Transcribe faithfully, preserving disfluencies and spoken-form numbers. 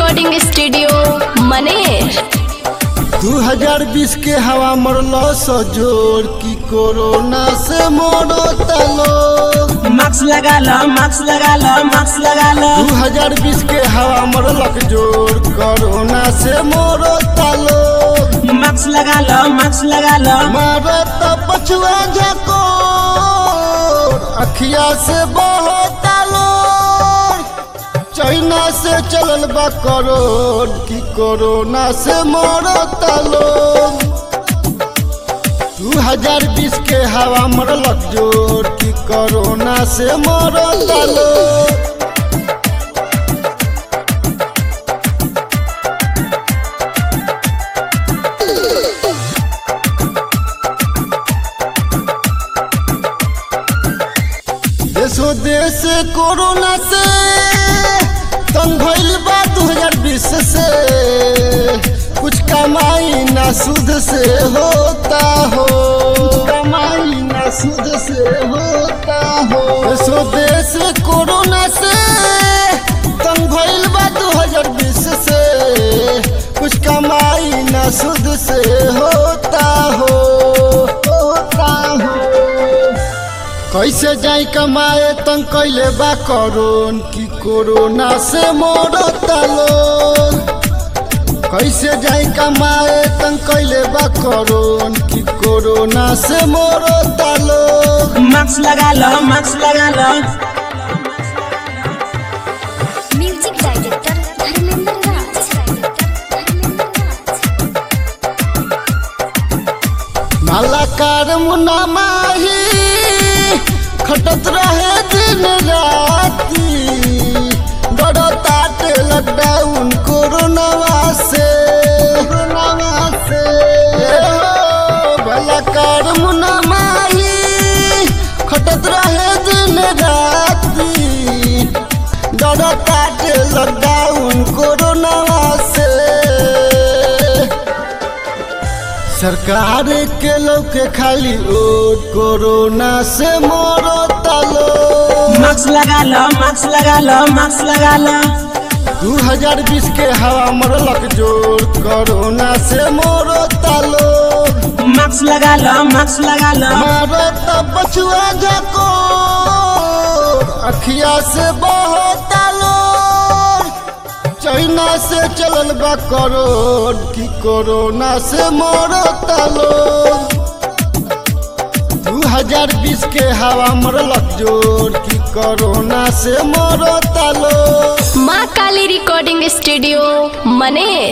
Recording studio Maner. दू हजार बीस के हवा मरलो सजोर की कोरोना से मरो तलो। मास्क लगा लो, मास्क लगा लो, मास्क लगा लो। दू हजार बीस के हवा मरलक जोर कोरोना से मरो तलो। मास्क लगा लो, मास्क लगा लो। मारो तो पछुआ झको अखिया से बहुत तलो। चाइना से चलल बा करोड़ की कोरोना से मरो तलो। दू हजार बीस के हवा मरलक जोर की कोरोना से मरो तलो। देशो देश कोरोना से तंग भइल बा दू हजार बीस से। कुछ कमाई ना सूद से होता हो, कमाई ना सूद से होता हो। देशो देश कोरोना से तंग भइल बा दू हजार बीस से। कुछ कमाई ना सूद से होता हो, होता हो। कैसे जाई कमाए तंग कैले बा करोन की कोरोना से मरो तलो। कैसे जाई कमाए तंग कैले बा करोन की कोरोना से मरो तलो। मास्क लगा लो, मास्क लगा लो। Music director Dharmendra Raj. मालाकार मुन्ना माही खटत रहे दिन राती। बड़ो ताट लॉकडाउन कोरोना से, कोरोना से। मालाकार मुन्ना माही खटत रहे दिन राती। बड़ो ताट लॉकडाउन कोरोना से। सरकार के लोग के खाली वोट कोरोना से मरो तलो। मास्क लगा लो, मास्क लगा लो, मास्क लगा लो। दू हजार बीस के हवा मरलक जोर कोरोना से मरो तलो। मास्क लगा लो, मास्क लगा लो। मारो तो बचुआ झको अखिया से बहुत तलो। चाइना से चलल बा करोड़ की कोरोना से मरो तलो। दू हजार बीस के हवा मरलक जोर की कोरोना से मरो तलो। माँ काली रिकॉर्डिंग स्टूडियो मनेर।